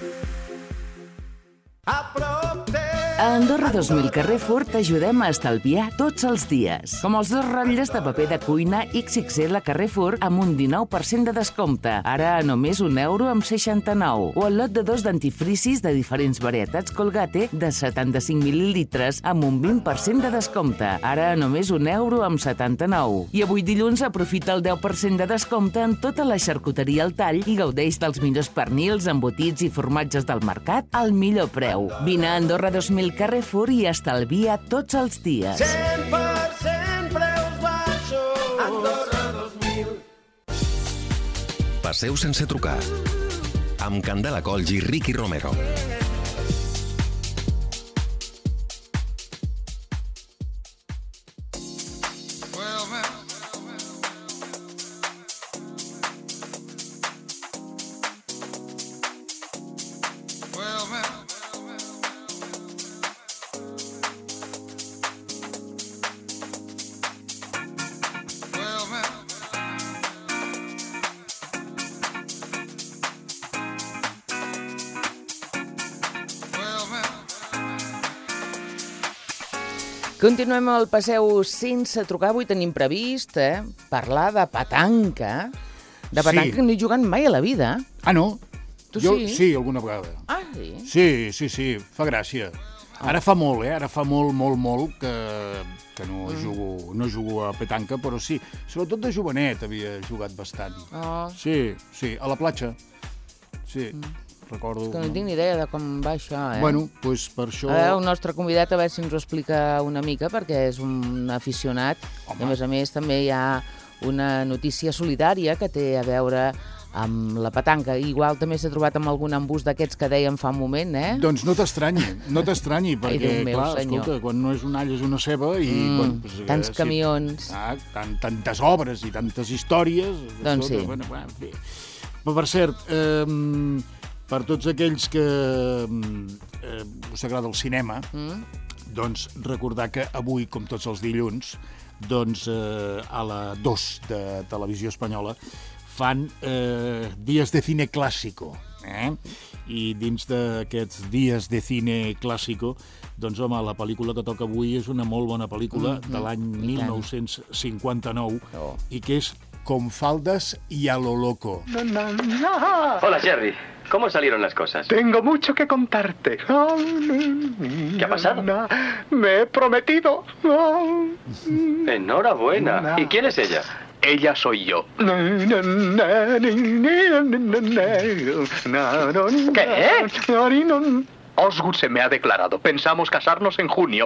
A Andorra dos mil Carrefour t'ajudem a estalviar tots els dies. Com els dos ratlles de paper de cuina X X L a Carrefour amb un dinou per cent de descompte. Ara a només un euro amb seixanta-nou. O el lot de dos dentifricis de diferents varietats Colgate de setanta-cinc mil·lilitres amb un vint per cent de descompte. Ara a només un euro amb setanta-nou. I avui dilluns aprofita el deu per cent de descompte en tota la xarcuteria al tall i gaudeix dels millors pernils, embotits i formatges del mercat al millor preu. Vine a Andorra dos mil Carrefour i estalvia tots els dies. cent per cent preus baixos. Andorra dos mil. Passeu sense trucar. Amb Candela Colls i Ricky Romero. Continuem al Passeu sense trucar. Avui tenim previst eh, parlar de petanca. De petanca que no he jugat mai a la vida. Ah, no? Tu jo, sí? Sí, alguna vegada. Ah, sí? Sí, sí, sí, fa gràcia. Ara fa molt, eh? Ara fa molt, molt, molt que, que no, mm. jugo, no jugo a petanca, però sí. Sobretot de jovenet havia jugat bastant. Oh. Sí, sí, a la platja. Sí. Mm. Recordo... És que no tinc ni idea de com va això, eh? Bueno, doncs per això... Ara el nostre convidat a veure si ens ho explica una mica, perquè és un aficionat. Home. I a més a més també hi ha una notícia solidària que té a veure amb la petanca. Igual també s'ha trobat amb algun embús d'aquests que dèiem fa un moment, eh? Doncs no t'estranyi, no t'estranyi, perquè, Ai, meu, clar, senyor. escolta, quan no és un all és una ceba i... Mm, bueno, pues, tants sí, camions. Ah, tant, tantes obres i tantes històries... Doncs escolta, sí. Bueno, bueno, en fi. Però, per cert, eh, per tots aquells que eh, us agrada el cinema, mm. doncs recordar que avui, com tots els dilluns, doncs eh, a la dos de Televisió Espanyola fan eh, Dies de Cine Clásico. Eh? I dins d'aquests Dies de Cine Clásico, doncs, home, la pel·lícula que toca avui és una molt bona pel·lícula mm-hmm. de l'any mil nou-cents cinquanta-nou oh. i que és Con faldas y a lo loco. No, no, no. Hola, Jerry. ¿Cómo salieron las cosas? Tengo mucho que contarte. ¿Qué ha pasado? Me he prometido. Enhorabuena. ¿Y quién es ella? Ella soy yo. ¿Qué? Osgood se me ha declarado. Pensamos casarnos en junio.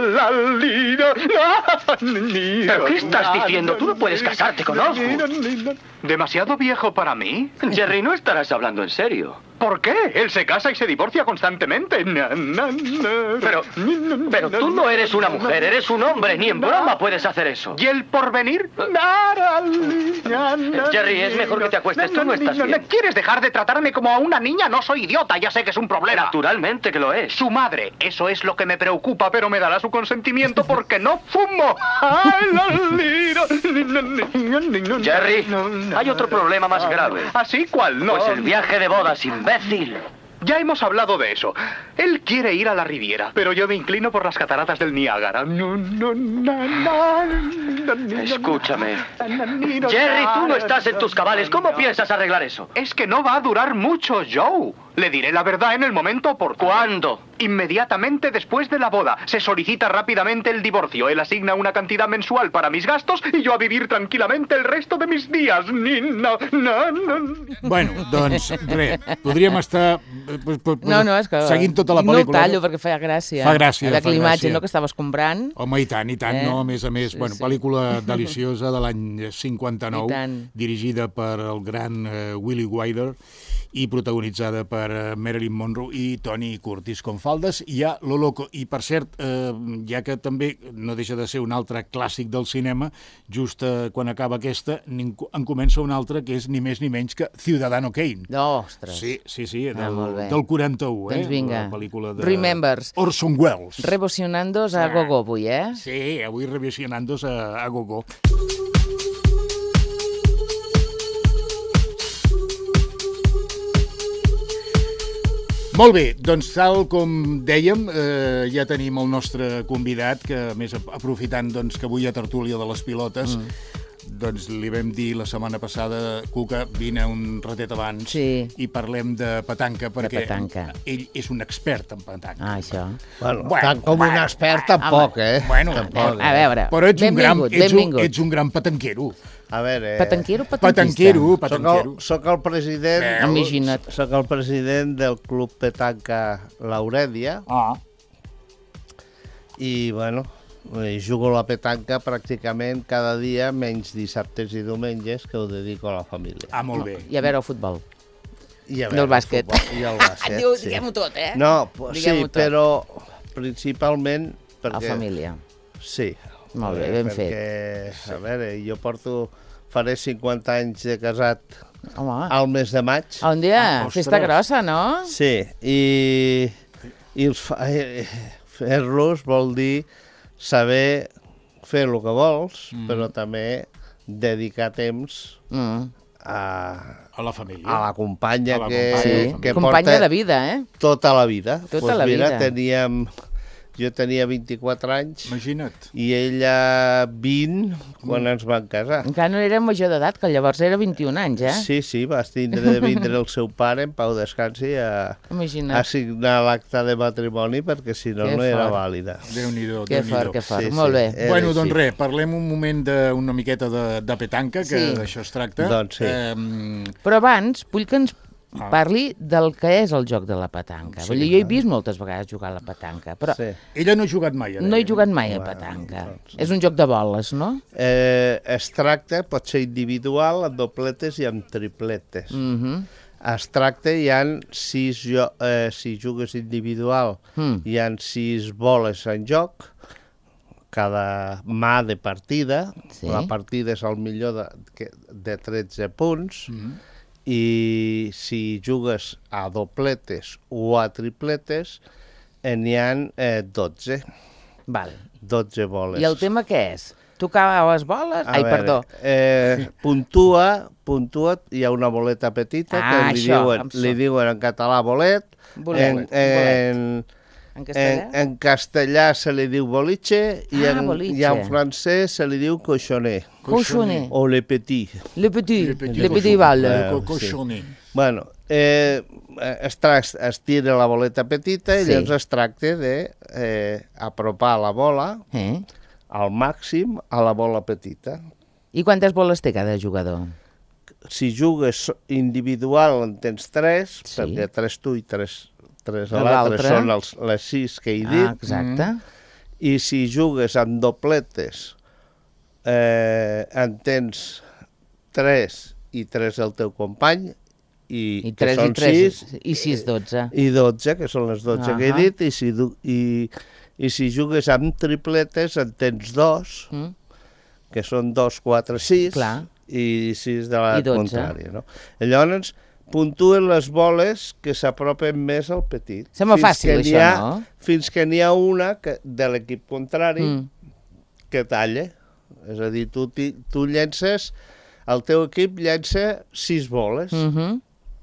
¿Pero qué estás diciendo? Tú no puedes casarte con Osgood. ¿Demasiado viejo para mí? Jerry, no estarás hablando en serio. ¿Por qué? Él se casa y se divorcia constantemente. Pero, pero tú no eres una mujer, eres un hombre. Ni en broma puedes hacer eso. ¿Y el porvenir? Jerry, es mejor que te acuestes. Tú no estás bien. ¿Quieres dejar de tratarme como a una niña? No soy idiota, ya sé que es un problema. Naturalmente que lo es. Su madre, eso es lo que me preocupa, pero me dará su consentimiento porque no fumo. Jerry, hay otro problema más grave. ¿Así? ¿Cuál? No. Pues el viaje de bodas, imbécil. Ya hemos hablado de eso. Él quiere ir a la Riviera, pero yo me inclino por las cataratas del Niágara. Escúchame. Jerry, tú no estás en tus cabales. ¿Cómo piensas arreglar eso? Es que no va a durar mucho, Joe. Le diré la verdad en el momento oportuno. ¿Cuándo? Inmediatamente después de la boda. Se solicita rápidamente el divorcio. Él asigna una cantidad mensual para mis gastos y yo a vivir tranquilamente el resto de mis días. No, no, no. Bueno, doncs, res, podríem estar pues, pues, no, no, és que seguint tota la pel·lícula. No ho tallo perquè feia gràcia. Fa gràcia, fa gràcia. L'imatge, no?, que estaves comprant. Home, i tant, i tant, eh? no? A més a més, sí, bueno, sí. Pel·lícula deliciosa de l'any cinquanta-nou, dirigida per el gran uh, Willy Wilder, i protagonitzada per Marilyn Monroe i Tony Curtis com faldes. Hi ha Lo Loco, i per cert, eh, ja que també no deixa de ser un altre clàssic del cinema, just eh, quan acaba aquesta en comença un altre que és ni més ni menys que Ciudadano Kane. No, ostres. Sí, sí, sí, del, ah, del quaranta-u, eh? Doncs vinga, la pel·lícula de Remembers. Orson Welles. Revolucionandos a gogo avui, eh? Sí, avui revolucionandos a, a gogo. Molt bé, doncs tal com dèiem, eh, ja tenim el nostre convidat, que a més aprofitant doncs, que avui hi ha tertúlia de les pilotes, mm. doncs li vam dir la setmana passada, Cuca, vine un ratet abans sí. i parlem de petanca, perquè de petanca. Ell és un expert en petanca. Ah, això. Bueno, bueno tant com bueno, un expert tampoc, eh? Bueno, tampoc, a veure, però ets un, gran, ets, un, ets un gran petanquero. A veure... Petanquero o petanquista? Petanquero, petanquero. Soc el, soc el president... Imagina't. Soc el president del Club Petanca L'Aurèdia. Ah. I, bueno, jugo a la petanca pràcticament cada dia, menys dissabtes i diumenges, que ho dedico a la família. Ah, molt bé. I a veure el futbol. I a veure el bàsquet. I el bàsquet, Diu, sí. Diguem-ho tot, eh? No, sí, tot. però principalment perquè... La família. Sí. Molt bé, ben perquè, fet. A veure, jo porto... Faré cinquanta anys de casat Home. al mes de maig. Un dia, ah, festa grossa, no? Sí, i, i els fa... fer-los vol dir saber fer el que vols, mm. però també dedicar temps mm. a... A la família. A la companya a la que, companya, que companya porta... de vida, eh? Tota la vida. Tota pues la mira, vida. Teníem... Jo tenia vint-i-quatre anys. Imagina't. I ella vint quan mm. ens van casar. Encara no era major d'edat, que llavors era vint-i-un anys, eh? Sí, sí, vas tindre de vindre el seu pare, en Pau Descansi, a, a signar l'acte de matrimoni, perquè si no, que no era fort. Vàlida. Déu-n'hi-do, que Déu-n'hi-do. fort, que fort, sí, molt sí. bé. Eh, bueno, doncs sí. res, parlem un moment d'una miqueta de, de petanca, que sí. d'això es tracta. Doncs sí. Eh, Però abans, vull que ens Ah. parli del que és el joc de la petanca. Sí, Vull dir, jo he vist moltes vegades jugar a la petanca, però... Sí. Ella no ha jugat mai. No he jugat mai a petanca. Bueno, doncs... És un joc de boles, no? Eh, es tracta, pot ser individual, amb dobletes i amb tripletes. Mm-hmm. Es tracta, hi ha sis... Jo, eh, si jugues individual, mm. hi ha sis boles en joc, cada mà de partida. Sí. La partida és el millor de, de tretze punts. Mm-hmm. I si jugues a dobletes o a tripletes, n'hi ha eh, dotze. Val. dotze boles. I el tema què és? Tocar les boles? A Ai, veure, perdó. Eh, puntua, puntua, hi ha una boleta petita, ah, que li, això, diuen, li diuen en català bolet. Bolet. En, en, en, castellà? En, en castellà se li diu boliche, i, ah, en, boliche. i en francès se li diu cochonet. Cochonet. O le petit. Le petit, le petit, le petit balle. Eh, cochonet. Sí. Bueno, eh, es, es tira la boleta petita i sí. llavors es tracta d'apropar eh, la bola eh? al màxim a la bola petita. I quantes boles té cada jugador? Si jugues individual en tens tres, sí. perquè tres tu i tres, tres a l'altre són els, les sis que he dit. Ah, exacte. Mm. I si jugues amb dobletes, eh, en tens tres i tres el teu company, i, I tres són i tres, sis, i sis, dotze. I dotze, que són les dotze uh-huh. que he dit, i si, i, i si jugues amb tripletes en tens dos, mm. que són dos, quatre, sis, clar. I sis de la contrària. No? Llavors, puntuen les boles que s'apropen més al petit. Sembla fàcil, això, ha, no? Fins que n'hi ha una que, de l'equip contrari mm. que talla. És a dir, tu, tu llences, el teu equip llença sis boles. Mm-hmm.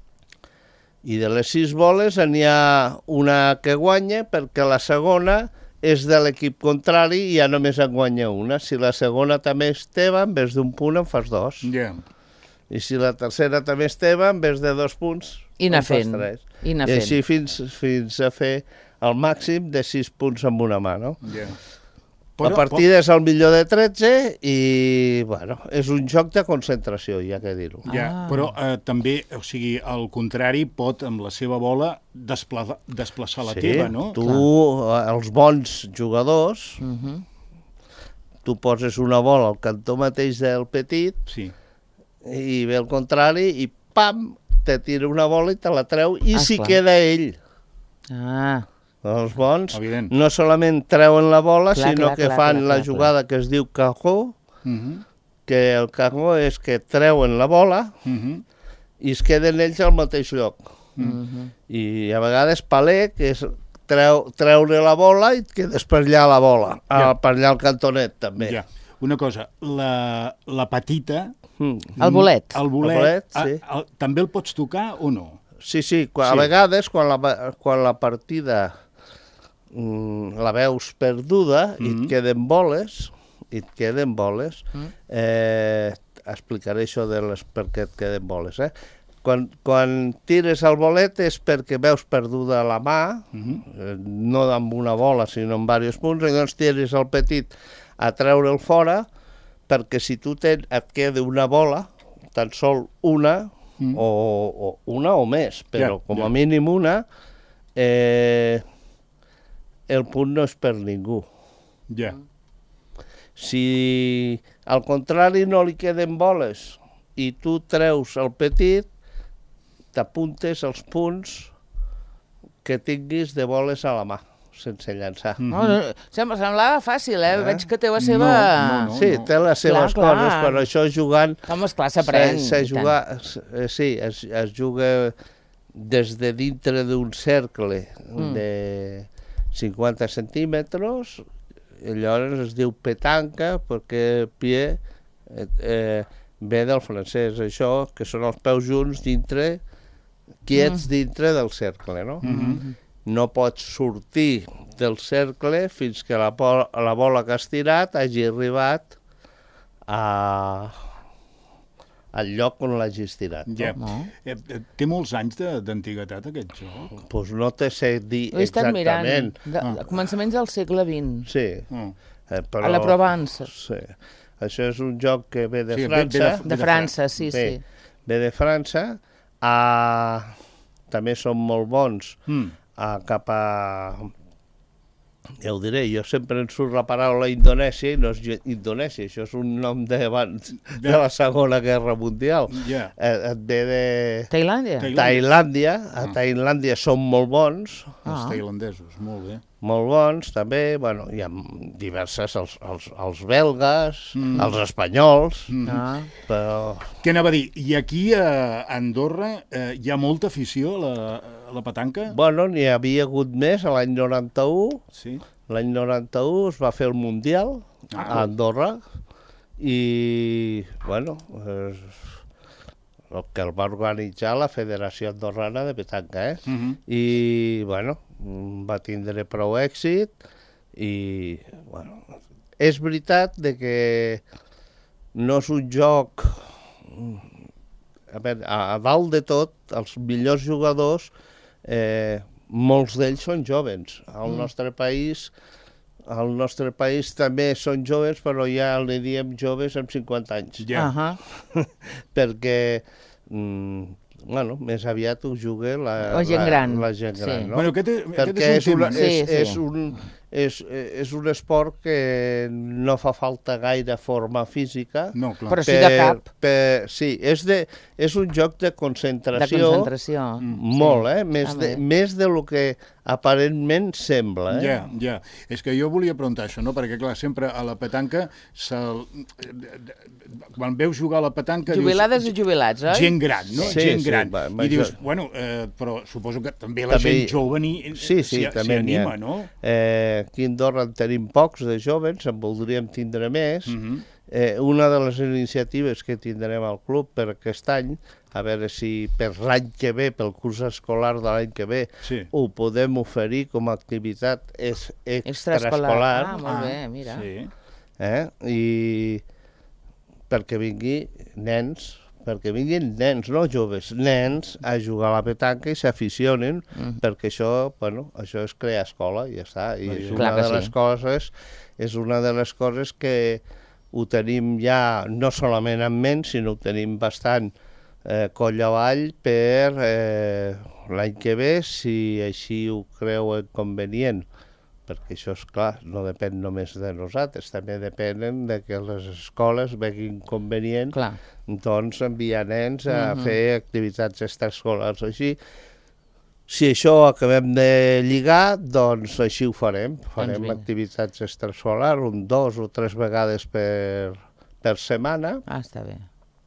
I de les sis boles n'hi ha una que guanya perquè la segona és de l'equip contrari i ja només en guanya una. Si la segona també és teva, en vez d'un punt en fas dos. Yeah. I si la tercera també és teva, en vez de dos punts, I en fas fent. tres. I, I així fins, fins a fer el màxim de sis punts amb una mà, no? Yeah. Però, la partida però... és el millor de tretze i, bueno, és un joc de concentració, ja que dir-ho. Ja, ah. Però eh, també, o sigui, al contrari, pot, amb la seva bola, desplaçar, desplaçar la sí, teva, no? Tu, clar. Els bons jugadors, uh-huh. tu poses una bola al cantó mateix del petit sí. i ve el contrari i, pam, te tira una bola i te la treu, i Ah, si clar. queda ell. Ah. Els bons Evident. no solament treuen la bola, Clar, sinó clar, que clar, fan clar, la clar, jugada que es diu cagó, Mhm. que el cagó és que treuen la bola Mhm. i es queden ells al mateix lloc. Mhm. I a vegades palé, que és treu, treure la bola i et quedes per allà la bola, Ja. ah, per allà al cantonet també. Ja. Una cosa, la, la petita... Mm. El bolet. El bolet, El bolet, a- sí. a- també el pots tocar o no? Sí, sí, quan, Sí. a vegades quan la, quan la partida mm, la veus perduda i Mhm. et queden boles, i et queden boles, Mm. eh, explicaré això de les per què et queden boles, eh? Quan, quan tires el bolet és perquè veus perduda la mà, Mhm. eh, no amb una bola, sinó amb diversos punts, i llavors tires el petit a treure'l fora, perquè si tu ten, et queda una bola, tan sol una, Mm. o, o una o més, però Ja, com ja. a mínim una, eh, el punt no és per ningú. Ja. Si al contrari no li queden boles i tu treus el petit, t'apuntes els punts que tinguis de boles a la mà, sense llançar. Mm. No, no, sembla, semblava fàcil, eh? Eh? Veig que té la seva... No, no, Sí, té les seves Clar, coses, clar. però això jugant... Home, esclar, s'aprèn. Se, se i tant. juga, eh, sí, es, es juga des de dintre d'un cercle Mm. de cinquanta centímetres, i llavors es diu petanca perquè pie eh, eh, ve del francès, això, que són els peus junts dintre, quiets Mm. dintre del cercle, no? Mhm. No pots sortir del cercle fins que la, po- la bola que has tirat hagi arribat a, al lloc on l'hagis tirat. Ja. No. Eh, eh, té molts anys de- d'antiguitat, aquest joc? Doncs pues no te sé dir Ho he estat mirant. exactament. De, a començaments del segle vint. Sí, Mm. eh, però... A la Provence. Sí. Això és un joc que ve de Sí, ve- ve França. de- De França, sí, sí. Bé, ve de França. A... També són molt bons Mm. a, cap a... Ja ho diré, jo sempre em surt la paraula Indonèsia i no és ge- Indonèsia, això és un nom d'abans de la Segona Guerra Mundial. Ja. Eh, et ve de Tailàndia? Tailàndia. Tailàndia. A Ah. Tailàndia són molt bons, Els Ah. tailandesos, molt bé. molt bons també, bueno, hi ha diverses, els, els, els belgues, Mm. els espanyols, Mm. Ah. però Què anava a dir? I aquí a Andorra eh, hi ha molta afició a la, a la petanca? bueno, n'hi havia hagut més a l'any noranta-u. Sí. L'any noranta-u es va fer el Mundial Ah. a Andorra i, bueno, és el que el va organitzar la Federació Andorrana de Petanca, eh? Mhm. I, bueno, va tindre prou èxit i, bueno, és veritat de que no és un joc... A, veure, a, a dalt de tot, els millors jugadors, eh, molts d'ells són jovens. Al Mm. nostre país... Al nostre país també són joves, però ja li diem joves amb cinquanta anys. Ja. Ahà. Perquè, mm, bueno, més aviat ho juga la, La gent gran. La, la gent Sí. gran, no? Bueno, aquest, aquest Perquè és és, un una, tema. és, Sí, sí. és, un, és, és un esport que no fa falta gaire forma física. No, clar. Però sí de cap. Per, sí, és, de, és un joc de De concentració, concentració. molt, eh? Més, Ah, de, bé. més de lo que aparentment sembla, eh? Ja, ja. És que jo volia preguntar això, no? Perquè, clar, sempre a la petanca, se'l- quan veus jugar a la petanca... Jubilades dius, i jubilats, oi? Gent gran, no? Sí, gent sí, gran. va, va, I dius, jo- bueno, eh, però suposo que també la També- gent jove ni, Sí, sí, s'hi també s'hi n'hi ha. anima, no? Eh, aquí a Andorra en tenim pocs de joves, en voldríem tindre més. Mhm. eh, una de les iniciatives que tindrem al club per aquest any, a veure si per l'any que ve, pel curs escolar de l'any que ve, Sí. ho podem oferir com a activitat es, Extraescolar. extraescolar. Ah, molt bé, mira. Sí. eh? I perquè vingui nens, perquè vinguin nens, no joves, nens a jugar a la petanca i s'aficionen, Mm. perquè això, bueno, això és crear escola i ja està. I és Clar una que de les sí. coses, és una de les coses que ho tenim ja no solament en ment, sinó ho tenim bastant eh, coll avall per eh, l'any que ve, si així ho creuen convenient, perquè això, és clar, no depèn només de nosaltres, també depenen de que les escoles veguin convenient Clar. doncs enviar nens a Mhm. fer activitats extraescolars així. Si això ho acabem de lligar, doncs així ho farem. Farem vinga. activitats extraescolars un, dos o tres vegades per, per setmana. Ah, està bé.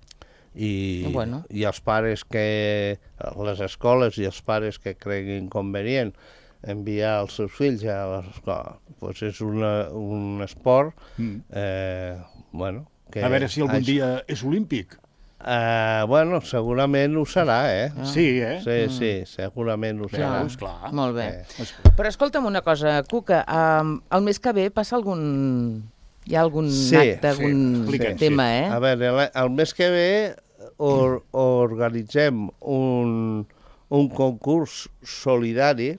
I, Bueno. i els pares que, les escoles i els pares que creguin convenient enviar els seus fills a l'escola, doncs és una, un esport, Mm. eh, bueno... Que A veure si algun això- dia és olímpic. Uh, bueno, segurament ho serà, eh? Ah. Sí, eh? Sí, Mm. sí, segurament ho serà. Veus, clar. Molt bé. Eh. Però escolta'm una cosa, Cuca, um, el mes que ve passa algun... Hi ha algun Sí, acte, sí. algun Explica'ns, tema, sí. eh? A veure, el, el mes que ve or, organitzem un, un concurs solidari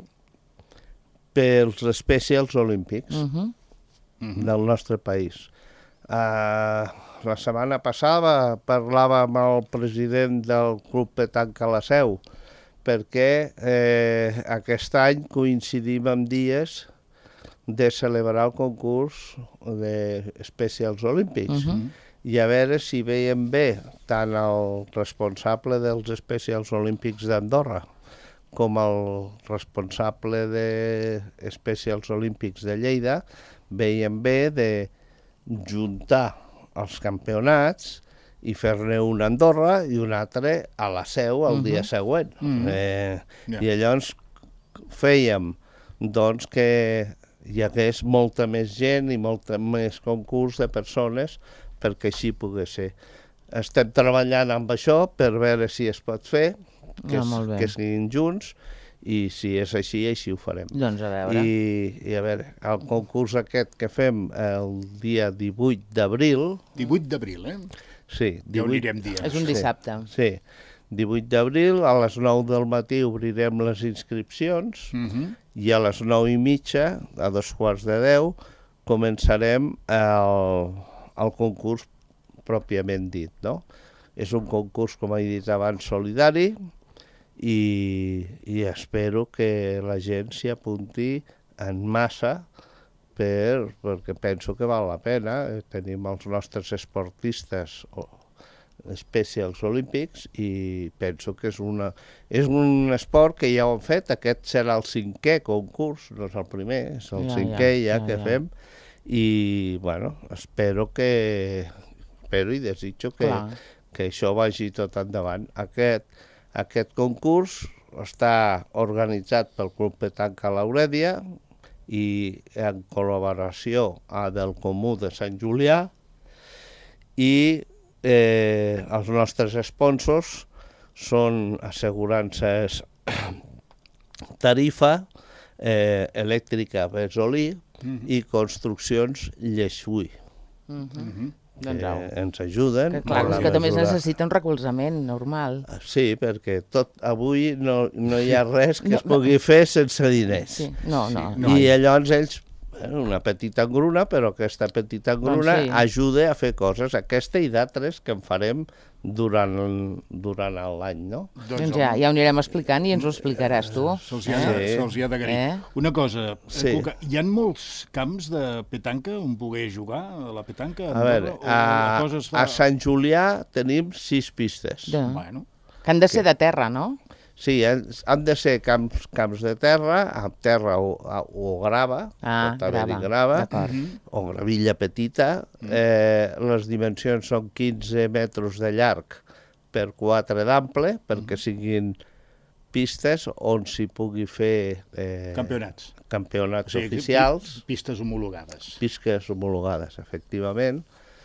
pels Specials Olímpics Uh -huh. del nostre país. Uh, la setmana passada parlava amb el president del Club Petanca La Seu perquè eh, aquest any coincidim amb dies de celebrar el concurs de Specials Olímpics. Uh -huh. I a veure si veiem bé tant el responsable dels Specials Olímpics d'Andorra com el responsable de Specials Olímpics de Lleida, veiem bé de juntar els campionats i fer-ne un a Andorra i un altre a la Seu el Mhm. dia següent. Mhm. Eh, Ja. I llavors fèiem doncs, que hi hagués molta més gent i molta més concurs de persones perquè així pogués ser. Estem treballant amb això per veure si es pot fer, que, Ah, es, molt bé. que siguin junts, i si és així, així ho farem. Doncs a veure. I, i a veure, el concurs aquest que fem el dia divuit d'abril... divuit d'abril, eh? Sí. Ja ho anirem dient. És un dissabte. Sí, sí. divuit d'abril, a les nou del matí obrirem les inscripcions Mhm. i a les nou i mitja, a dos quarts de deu, començarem el, el concurs pròpiament dit, no? És un concurs, com he dit abans, solidari, i, i espero que la gent s'hi apunti en massa per, perquè penso que val la pena. Eh, Tenim els nostres esportistes o, Specials Olímpics i penso que és, una, és un esport que ja ho han fet. Aquest serà el cinquè concurs, no és el primer, és el Ja, cinquè ja, ja, que ja. fem, i bueno, espero que espero i desitjo que, Clar. que això vagi tot endavant. Aquest, aquest concurs està organitzat pel Club Petanca Laurèdia i en col·laboració a del Comú de Sant Julià, i eh, els nostres sponsors són assegurances Tarifa, eh, Elèctrica Besolí Mhm. i Construccions Lleixuí. Mhm. Doncs que au. ens ajuden. Que clar, en la és que també es mesura- necessita un recolzament normal. Sí, perquè tot avui no, no hi ha res que No, es pugui fer sense diners. Sí. No, no. Sí. no. I llavors ells, bueno, una petita engruna, però aquesta petita engruna Doncs sí. ajuda a fer coses, aquesta i d'altres que en farem durant, durant l'any, no? Doncs ja, ja ho anirem explicant i ens ho explicaràs tu. Se'ls hi, ha, Sí. se'ls hi ha d'agrair. Eh? Una cosa, Sí. sí. Cuca, hi ha molts camps de petanca on poder jugar a la petanca? A veure, o a, la cosa es fa... a Sant Julià tenim sis pistes. Ja. Bueno, Que han de ser de terra, no? Sí, han, han de ser camps, camps de terra, amb terra o, o grava, Ah, pot haver-hi grava, grava, d'acord. o gravilla petita. Eh, les dimensions són quinze metres de llarg per quatre d'ample, perquè siguin pistes on s'hi pugui fer eh, campionats. campionats O sigui, oficials, Pistes homologades. pistes homologades, efectivament.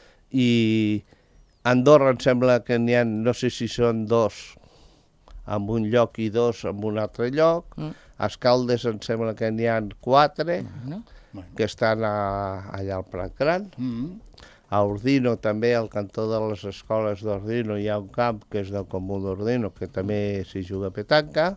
I a Andorra em sembla que n'hi ha, no sé si són dos en un lloc i dos en un altre lloc. Mm. A Escaldes em sembla que n'hi ha quatre, No? que estan a, allà al Prat Gran. Mm. A Ordino també, al cantó de les escoles d'Ordino, hi ha un camp que és del Comú d'Ordino, que també s'hi juga a petanca.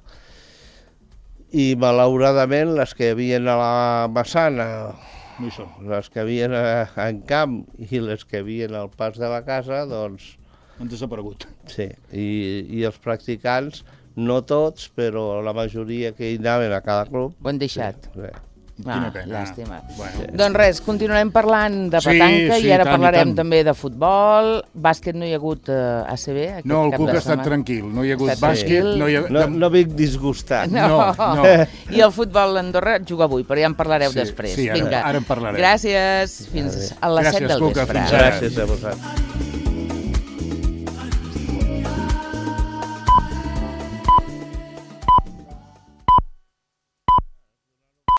I malauradament les que hi havia a la Massana, No hi són. les que hi havia a, en camp i les que hi havia al pas de la casa, doncs Han desaparegut. sí. I, i els practicants, no tots, però la majoria que hi anaven a cada club... Ho han deixat. Sí, sí. Quina pena. Llàstima. Bueno. Doncs res, continuarem parlant de Sí, petanca sí, i ara tant, i parlarem tant. també de futbol. Bàsquet no hi ha hagut uh, A C B aquest No, el cap Cuc de ha estat setmana. tranquil. No hi ha hagut Estat bàsquet. tranquil. No, hi ha... No, no vinc disgustat. No. No, no. I el futbol d'Andorra juga avui, però ja en parlareu Sí, després. sí, ara- Vinga. ara en parlarem. Gràcies. Fins a les Gràcies, set del Cuca, vespre. fins ara. Gràcies a vosaltres.